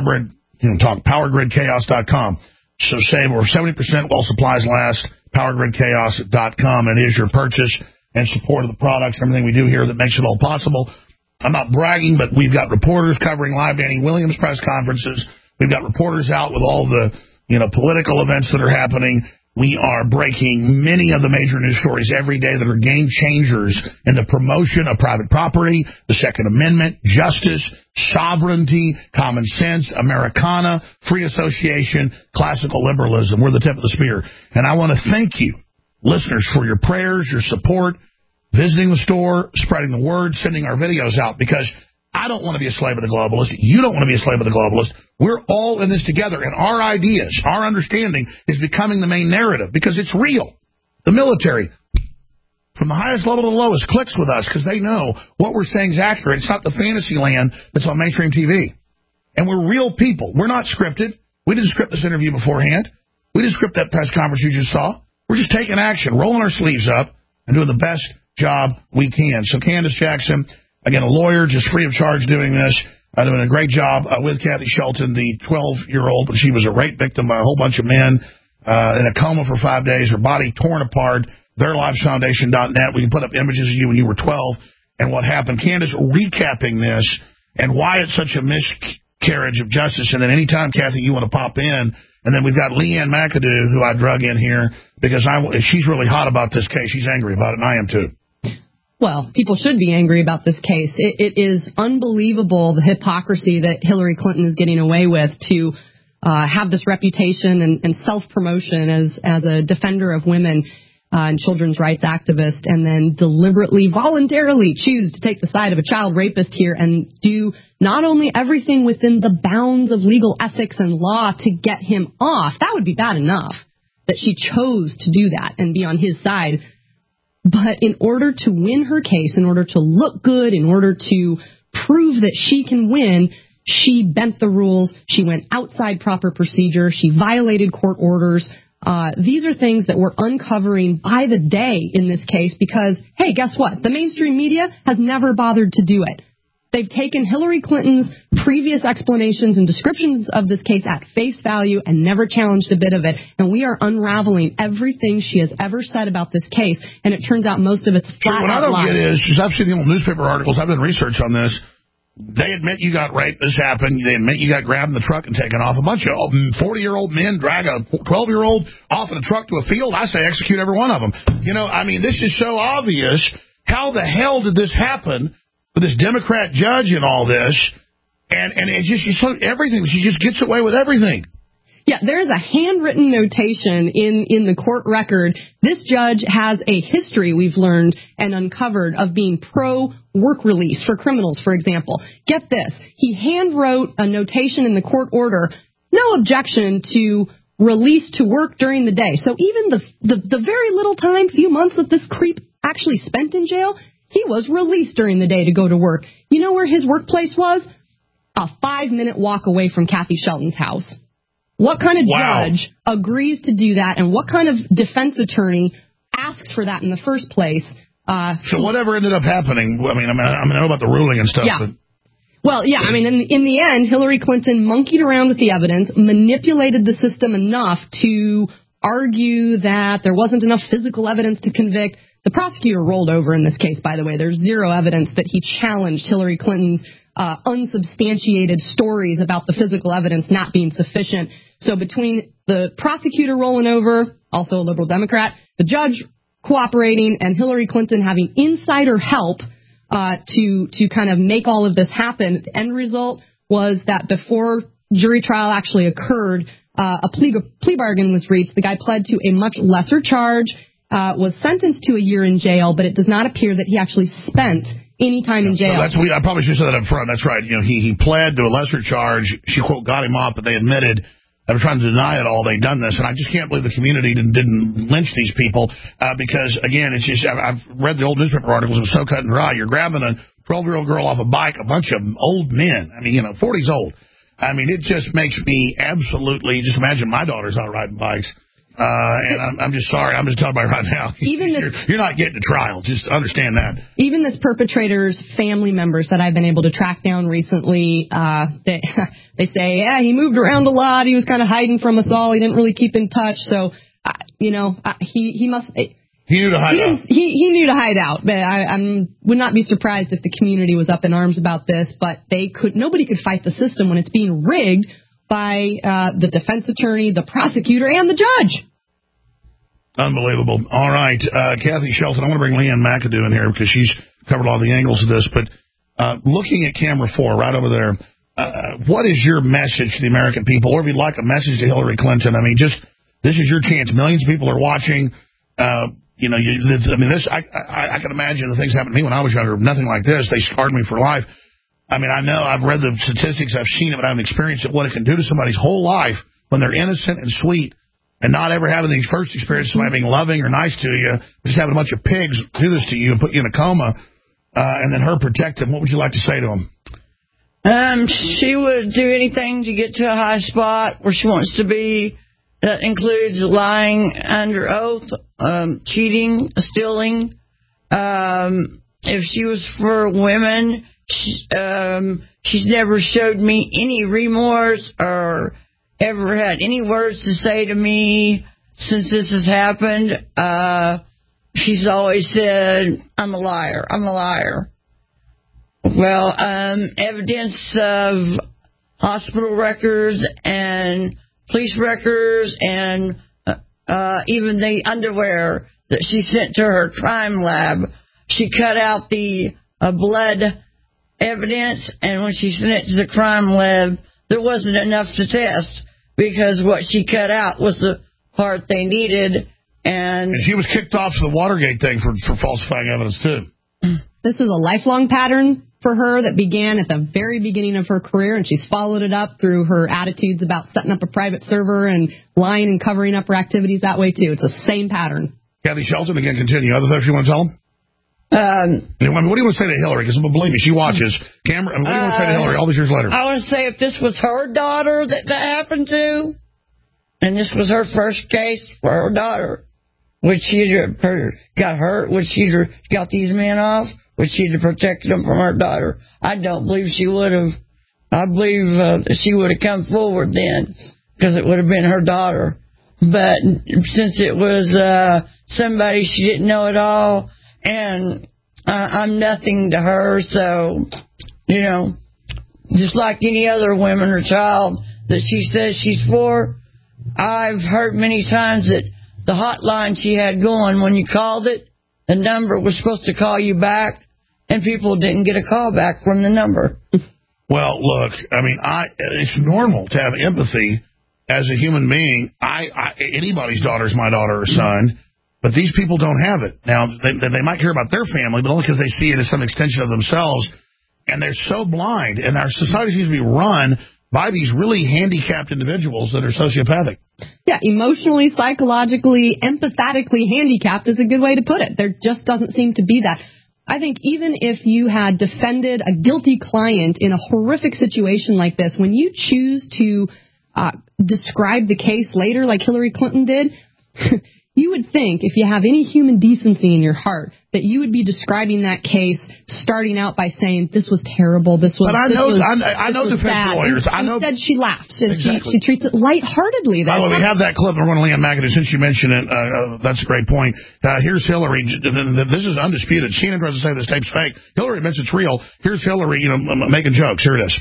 PowerGridChaos.com. So save over 70% while supplies last. PowerGridChaos.com. And it is your purchase and support of the products, everything we do here that makes it all possible. I'm not bragging, but we've got reporters covering live Danny Williams press conferences. We've got reporters out with all the political events that are happening. We are breaking many of the major news stories every day that are game changers in the promotion of private property, the Second Amendment, justice, sovereignty, common sense, Americana, free association, classical liberalism. We're the tip of the spear. And I want to thank you, listeners, for your prayers, your support, visiting the store, spreading the word, sending our videos out, because I don't want to be a slave of the globalist. You don't want to be a slave of the globalist. We're all in this together, and our ideas, our understanding is becoming the main narrative because it's real. The military, from the highest level to the lowest, clicks with us because they know what we're saying is accurate. It's not the fantasy land that's on mainstream TV. And we're real people. We're not scripted. We didn't script this interview beforehand. We didn't script that press conference you just saw. We're just taking action, rolling our sleeves up, and doing the best job we can. So Candace Jackson, again, a lawyer, just free of charge doing this, doing a great job with Kathy Shelton, the 12-year-old, but she was a rape victim by a whole bunch of men in a coma for 5 days, her body torn apart, theirlivesfoundation.net. We can put up images of you when you were 12 and what happened. Candace recapping this and why it's such a miscarriage of justice. And then anytime, Kathy, you want to pop in. And then we've got Leanne McAdoo, who I drug in here because she's really hot about this case. She's angry about it, and I am too. Well, people should be angry about this case. It is unbelievable, the hypocrisy that Hillary Clinton is getting away with to have this reputation and self-promotion as a defender of women and children's rights activist, and then deliberately, voluntarily choose to take the side of a child rapist here and do not only everything within the bounds of legal ethics and law to get him off. That would be bad enough that she chose to do that and be on his side. But in order to win her case, in order to look good, in order to prove that she can win, she bent the rules. She went outside proper procedure. She violated court orders. These are things that we're uncovering by the day in this case because, hey, guess what? The mainstream media has never bothered to do it. They've taken Hillary Clinton's previous explanations and descriptions of this case at face value and never challenged a bit of it. And we are unraveling everything she has ever said about this case. And it turns out most of it's flat out lies. What I don't get is, I've seen the old newspaper articles, I've done research on this. They admit you got raped, this happened. They admit you got grabbed in the truck and taken off. A bunch of 40-year-old men drag a 12-year-old off in a truck to a field. I say execute every one of them. This is so obvious. How the hell did this happen with this Democrat judge and all this? And it's just everything. She just gets away with everything. Yeah, there's a handwritten notation in the court record. This judge has a history, we've learned and uncovered, of being pro-work release for criminals, for example. Get this. He handwrote a notation in the court order, no objection to release to work during the day. So even the very little time, few months that this creep actually spent in jail, he was released during the day to go to work. You know where his workplace was? A 5-minute walk away from Kathy Shelton's house. What kind of judge agrees to do that, and what kind of defense attorney asks for that in the first place? So whatever ended up happening, I know about the ruling and stuff. Yeah. But... Well, yeah, in the end, Hillary Clinton monkeyed around with the evidence, manipulated the system enough to argue that there wasn't enough physical evidence to convict. The prosecutor rolled over in this case, by the way. There's zero evidence that he challenged Hillary Clinton's unsubstantiated stories about the physical evidence not being sufficient. So between the prosecutor rolling over, also a liberal Democrat, the judge cooperating, and Hillary Clinton having insider help to kind of make all of this happen, the end result was that before jury trial actually occurred, a plea bargain was reached. The guy pled to a much lesser charge, was sentenced to a year in jail, but it does not appear that he actually spent any time in jail. So I probably should have said that up front. That's right. He pled to a lesser charge. She, quote, got him off, but they admitted they were trying to deny it all. They'd done this. And I just can't believe the community didn't lynch these people because, again, it's just I've read the old newspaper articles. It was so cut and dry. You're grabbing a 12-year-old girl off a bike, a bunch of old men. 40's old. It just makes me absolutely just imagine my daughter's out riding bikes. And I'm just sorry. I'm just telling you right now. You're not getting to trial. Just understand that. Even this perpetrator's family members that I've been able to track down recently, they say, yeah, he moved around a lot. He was kind of hiding from us all. He didn't really keep in touch. So, he must. He knew to hide out. He knew to hide out. But I would not be surprised if the community was up in arms about this. But nobody could fight the system when it's being rigged by the defense attorney, the prosecutor, and the judge. Unbelievable. All right, Kathy Shelton, I want to bring Leanne McAdoo in here because she's covered all the angles of this. But looking at camera 4 right over there, what is your message to the American people? Or if you'd like a message to Hillary Clinton, this is your chance. Millions of people are watching. I can imagine the things happened to me when I was younger. Nothing like this. They scarred me for life. I know I've read the statistics, I've seen it, but I haven't experienced it. What it can do to somebody's whole life when they're innocent and sweet and not ever having these first experiences, somebody being loving or nice to you, just having a bunch of pigs do this to you and put you in a coma, and then her protect them. What would you like to say to them? She would do anything to get to a high spot where she wants to be. That includes lying under oath, cheating, stealing. If she was for women, she's never showed me any remorse or ever had any words to say to me since this has happened. She's always said, I'm a liar, I'm a liar. Well, evidence of hospital records and police records and even the underwear that she sent to her crime lab. She cut out the blood evidence, and when she sent it to the crime lab, there wasn't enough to test. because what she cut out was the part they needed. And she was kicked off the Watergate thing for falsifying evidence, too. This is a lifelong pattern for her that began at the very beginning of her career, and she's followed it up through her attitudes about setting up a private server and lying and covering up her activities that way, too. It's the same pattern. Kathy Shelton, again, continue. Other things you want to tell them? What do you want to say to Hillary? Because believe me, she watches. Cameron, what do you want to say to Hillary all these years later? I want to say if this was her daughter that happened to, and this was her first case for her daughter, would she have got hurt? Would she have got these men off? Would she have protected them from her daughter? I don't believe she would have. I believe she would have come forward then, because it would have been her daughter. But since it was somebody she didn't know at all, and I'm nothing to her, so, you know, just like any other woman or child that she says she's for, I've heard many times that the hotline she had going, when you called it, the number was supposed to call you back, and people didn't get a call back from the number. Well, look, I mean, it's normal to have empathy as a human being. Anybody's daughter's my daughter or son, but these people don't have it. Now, they might care about their family, but only because they see it as some extension of themselves, and they're so blind, and our society seems to be run by these really handicapped individuals that are sociopathic. Yeah, emotionally, psychologically, empathetically handicapped is a good way to put it. There just doesn't seem to be that. I think even if you had defended a guilty client in a horrific situation like this, when you choose to describe the case later like Hillary Clinton did, you would think, if you have any human decency in your heart, that you would be describing that case starting out by saying, this was terrible, this was I know defense bad. lawyers. Instead, she laughs, and exactly. she treats it lightheartedly. By the way, we have that clip. We're going to Leanne McAdoo. Since you mentioned it, that's a great point. Here's Hillary. This is undisputed. CNN tries to say this tape's fake. Hillary admits it's real. Here's Hillary, making jokes. Here it is.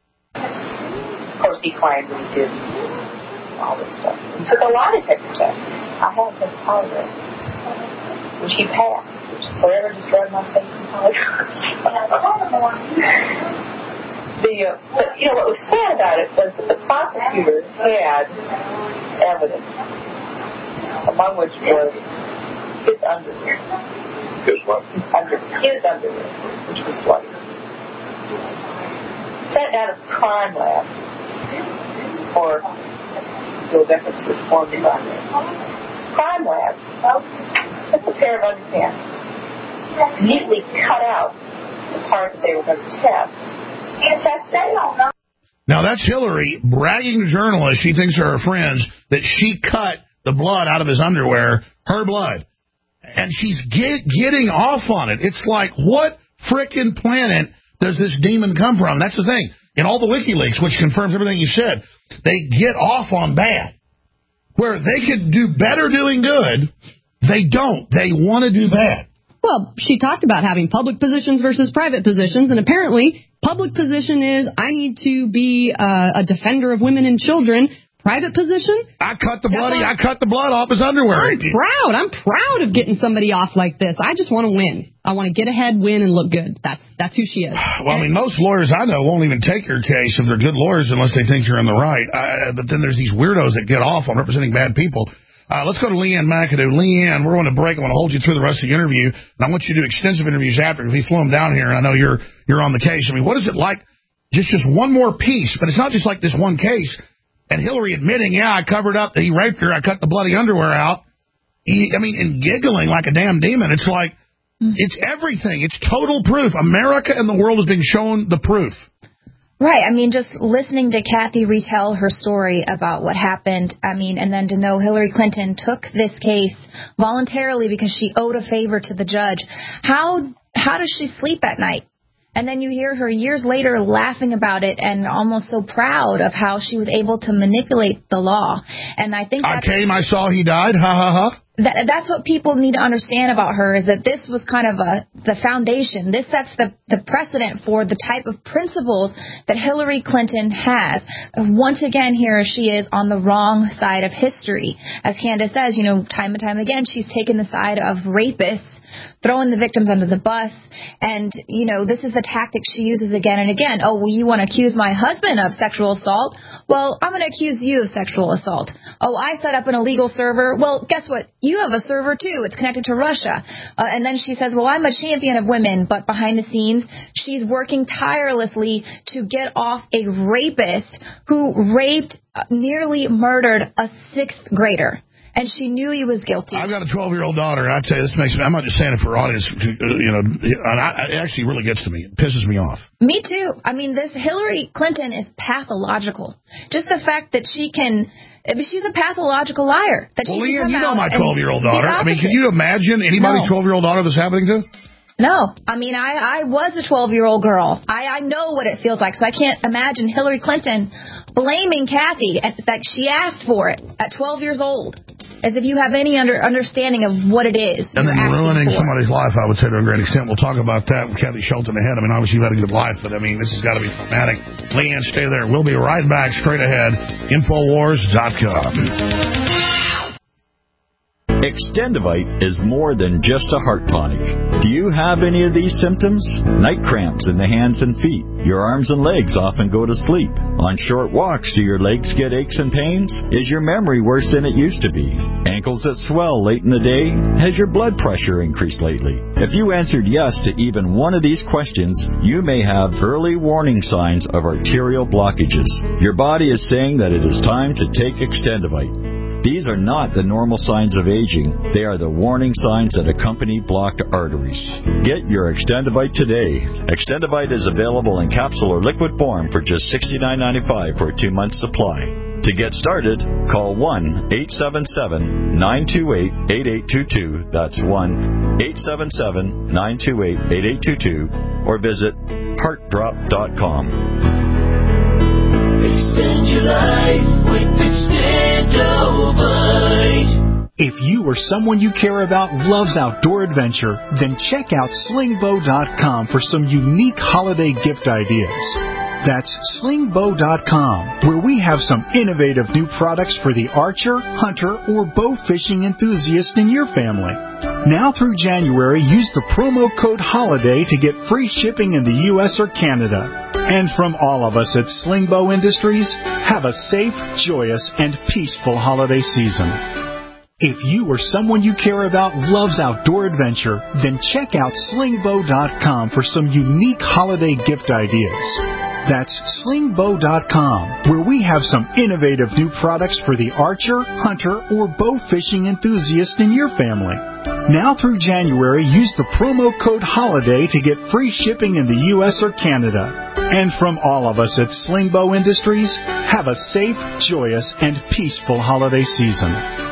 Of course, he claims that he did all this stuff. He took a lie detector test. I had this polygraph, which he passed, which forever just drove my face in polygraph. But, what was sad about it was that the prosecutor had evidence, among which was his underwear. His what? His underwear, which was bloody. Sent out of the crime lab for legal efforts to reform the environment. Crime lab took a pair of underpants, neatly cut out the part that they were going to test, and tested it. Now, that's Hillary bragging to journalists, she thinks are her friends, that she cut the blood out of his underwear, her blood. And she's getting off on it. It's like, what frickin' planet does this demon come from? That's the thing. In all the WikiLeaks, which confirms everything you said, they get off on bad. Where they could do better doing good, they don't. They want to do bad. Well, she talked about having public positions versus private positions, and apparently public position is I need to be a defender of women and children. Private position? I cut the blood off his underwear. I'm proud of getting somebody off like this. I just want to win. I want to get ahead, win, and look good. That's who she is. Well, I mean, most lawyers I know won't even take your case if they're good lawyers unless they think you're in the right. But then there's these weirdos that get off on representing bad people. Let's go to Leanne McAdoo. Leanne, we're going to break. I want to hold you through the rest of the interview. And I want you to do extensive interviews after. If we flew them down here, and I know you're on the case. I mean, what is it like? Just one more piece. But it's not just like this one case. And Hillary admitting, I covered up that he raped her. I cut the bloody underwear out. And giggling like a damn demon. It's like, it's everything. It's total proof. America and the world is being shown the proof. Right. Just listening to Kathy retell her story about what happened, and then to know Hillary Clinton took this case voluntarily because she owed a favor to the judge. How does she sleep at night? And then you hear her years later laughing about it and almost so proud of how she was able to manipulate the law. And I think I came, I saw he died, ha ha ha. That's what people need to understand about her, is that this was kind of the foundation. This sets the precedent for the type of principles that Hillary Clinton has. Once again, here she is on the wrong side of history. As Candace says, time and time again, she's taken the side of rapists throwing the victims under the bus. And, this is a tactic she uses again and again. Oh, well, you want to accuse my husband of sexual assault? Well, I'm going to accuse you of sexual assault. Oh, I set up an illegal server. Well, guess what? You have a server, too. It's connected to Russia. And then she says, well, I'm a champion of women. But behind the scenes, she's working tirelessly to get off a rapist who raped, nearly murdered a 6th grader. And she knew he was guilty. I've got a 12-year-old daughter, and I'd say this makes me, I'm not just saying it for audience, it actually really gets to me. It pisses me off. Me too. I mean, this Hillary Clinton is pathological. Just the fact that she's a pathological liar. That well, Leanne, you know my 12-year-old daughter. I mean, can you imagine anybody's 12-year-old daughter this happening to? No. I mean, I was a 12-year-old girl. I know what it feels like, so I can't imagine Hillary Clinton blaming Kathy that she asked for it at 12 years old, as if you have any understanding of what it is. And then ruining somebody's life, I would say, to a great extent. We'll talk about that with Kathy Shelton ahead. I mean, obviously, you've had a good life, but, I mean, this has got to be traumatic. Leanne, stay there. We'll be right back straight ahead. Infowars.com. Extendivite is more than just a heart tonic. Do you have any of these symptoms? Night cramps in the hands and feet. Your arms and legs often go to sleep. On short walks, do your legs get aches and pains? Is your memory worse than it used to be? Ankles that swell late in the day? Has your blood pressure increased lately? If you answered yes to even one of these questions, you may have early warning signs of arterial blockages. Your body is saying that it is time to take Extendivite. These are not the normal signs of aging. They are the warning signs that accompany blocked arteries. Get your Extendivite today. Extendivite is available in capsule or liquid form for just $69.95 for a 2-month supply. To get started, call 1-877-928-8822. That's 1-877-928-8822. Or visit heartdrop.com. Extend your life with Extendivite. If you or someone you care about loves outdoor adventure, then check out slingbow.com for some unique holiday gift ideas. That's slingbow.com, where we have some innovative new products for the archer, hunter, or bow fishing enthusiast in your family. Now through January, use the promo code HOLIDAY to get free shipping in the U.S. or Canada. And from all of us at Slingbow Industries, have a safe, joyous, and peaceful holiday season. If you or someone you care about loves outdoor adventure, then check out slingbow.com for some unique holiday gift ideas. That's slingbow.com, where we have some innovative new products for the archer, hunter, or bow fishing enthusiast in your family. Now through January, use the promo code HOLIDAY to get free shipping in the U.S. or Canada. And from all of us at Slingbow Industries, have a safe, joyous, and peaceful holiday season.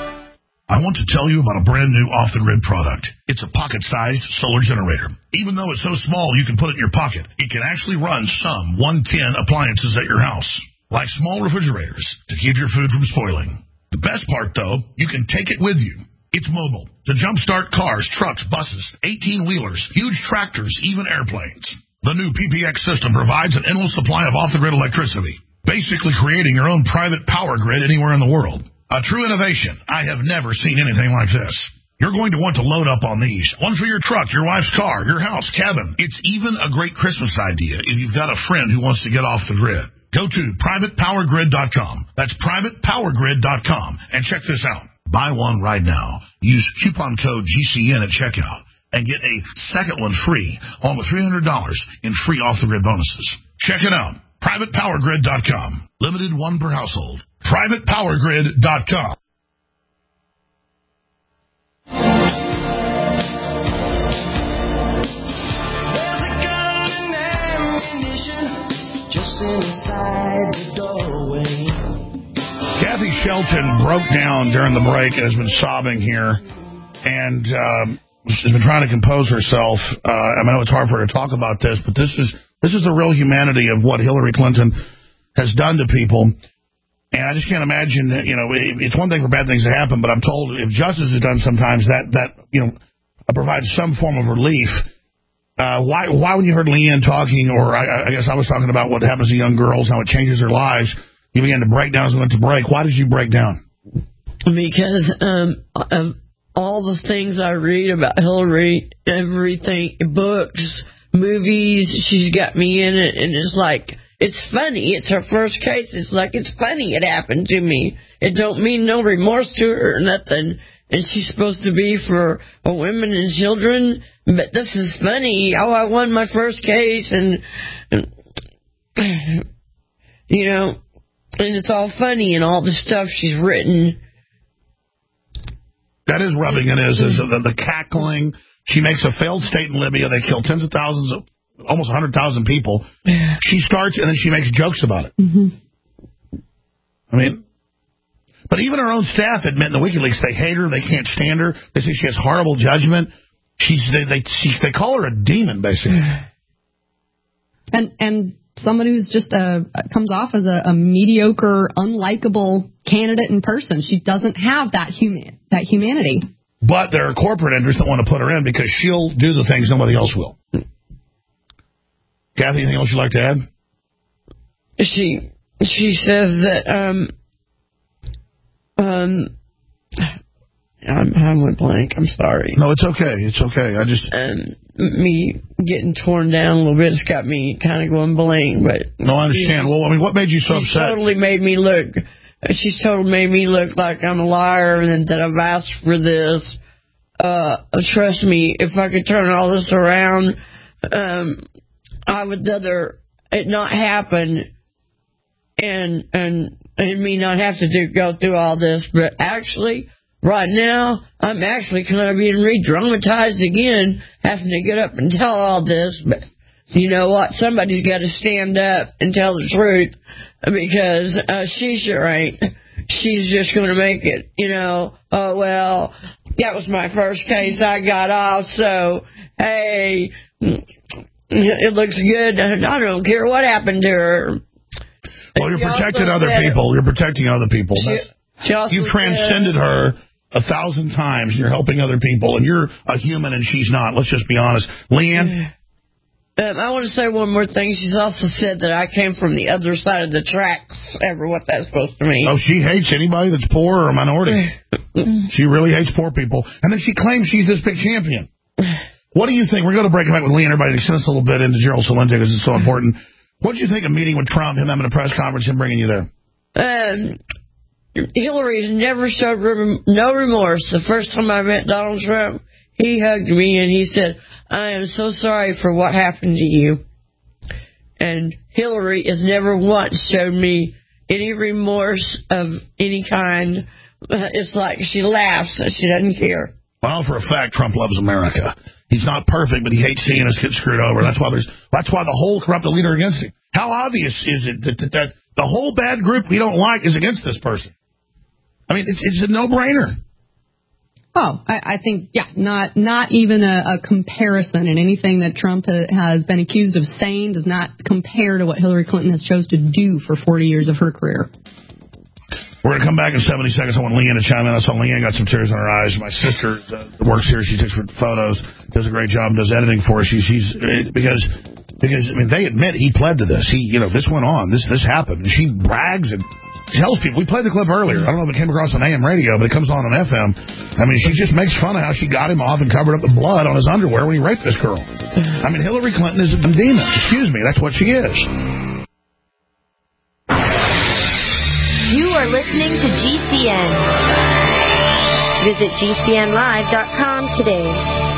I want to tell you about a brand new off-the-grid product. It's a pocket-sized solar generator. Even though it's so small you can put it in your pocket, it can actually run some 110 appliances at your house, like small refrigerators, to keep your food from spoiling. The best part, though, you can take it with you. It's mobile to jumpstart cars, trucks, buses, 18-wheelers, huge tractors, even airplanes. The new PPX system provides an endless supply of off-the-grid electricity, basically creating your own private power grid anywhere in the world. A true innovation. I have never seen anything like this. You're going to want to load up on these. One for your truck, your wife's car, your house, cabin. It's even a great Christmas idea if you've got a friend who wants to get off the grid. Go to privatepowergrid.com. That's privatepowergrid.com and check this out. Buy one right now. Use coupon code GCN at checkout and get a second one free, along with $300 in free off-the-grid bonuses. Check it out. privatepowergrid.com. Limited one per household. privatepowergrid.com. Just inside the doorway. Kathy Shelton broke down during the break and has been sobbing here, and she's been trying to compose herself. I know it's hard for her to talk about this, but this is the real humanity of what Hillary Clinton has done to people. And I just can't imagine that, it's one thing for bad things to happen, but I'm told if justice is done sometimes, that provides some form of relief. Why when you heard Leanne talking, or I guess I was talking about what happens to young girls, how it changes their lives, you began to break down as we went to break. Why did you break down? Because of all the things I read about Hillary, everything, books, movies, she's got me in it, and it's like, it's funny. It's her first case. It's like, it's funny it happened to me. It don't mean no remorse to her or nothing. And she's supposed to be for women and children, but this is funny. Oh, I won my first case, and you know, and it's all funny and all the stuff she's written. That is rubbing it is the cackling. She makes a failed state in Libya. They kill tens of thousands of, almost 100,000 people. She starts and then she makes jokes about it. I mean, but even her own staff admit in the WikiLeaks they hate her, they can't stand her, they say she has horrible judgment. They call her a demon, basically. And somebody who's just comes off as a mediocre, unlikable candidate in person. She doesn't have that humanity. But there are corporate interests that want to put her in because she'll do the things nobody else will. Kathy, anything else you'd like to add? She says that I went blank. I'm sorry. No, it's okay. It's okay. I just me getting torn down a little bit. It's got me kind of going blank. But no, I understand. Well, I mean, what made you so upset? Totally made me look. She's totally made me look like I'm a liar and that I've asked for this. Trust me, if I could turn all this around, I would rather it not happen and me not have to go through all this. But actually, right now, I'm actually kind of being re-dramatized again, having to get up and tell all this. But you know what? Somebody's got to stand up and tell the truth because she sure ain't. She's just going to make it, you know, oh, well, that was my first case. I got off, so, hey, it looks good. I don't care what happened to her. Well, you're protecting other people. You're protecting other people. You transcended her 1,000 times. You're helping other people, and you're a human, and she's not. Let's just be honest. Leanne? I want to say one more thing. She's also said that I came from the other side of the tracks, ever what that's supposed to mean. Oh, she hates anybody that's poor or a minority. She really hates poor people. And then she claims she's this big champion. What do you think? We're going to break it back with Leanne. Everybody extend us a little bit into Gerald Celente because it's so important. What did you think of meeting with Trump, him having a press conference, him bringing you there? Hillary's never showed no remorse. The first time I met Donald Trump, he hugged me and he said, I am so sorry for what happened to you. And Hillary has never once showed me any remorse of any kind. It's like she laughs. She doesn't care. Well, for a fact, Trump loves America. He's not perfect, but he hates seeing us get screwed over. That's why the whole corrupted leader against him. How obvious is it that the whole bad group we don't like is against this person? I mean, it's a no-brainer. Oh, I think, yeah, not even a comparison, and anything that Trump has been accused of saying does not compare to what Hillary Clinton has chose to do for 40 years of her career. We're going to come back in 70 seconds. I want Leanne to chime in. I saw Leanne got some tears in her eyes. My sister works here. She takes photos, does a great job, and does editing for us. Because I mean, they admit he pled to this. This went on. This happened. And she brags and tells people. We played the clip earlier. I don't know if it came across on AM radio, but it comes on FM. I mean, she just makes fun of how she got him off and covered up the blood on his underwear when he raped this girl. I mean, Hillary Clinton is a demon. Excuse me. That's what she is. You are listening to GCN. Visit GCNlive.com today.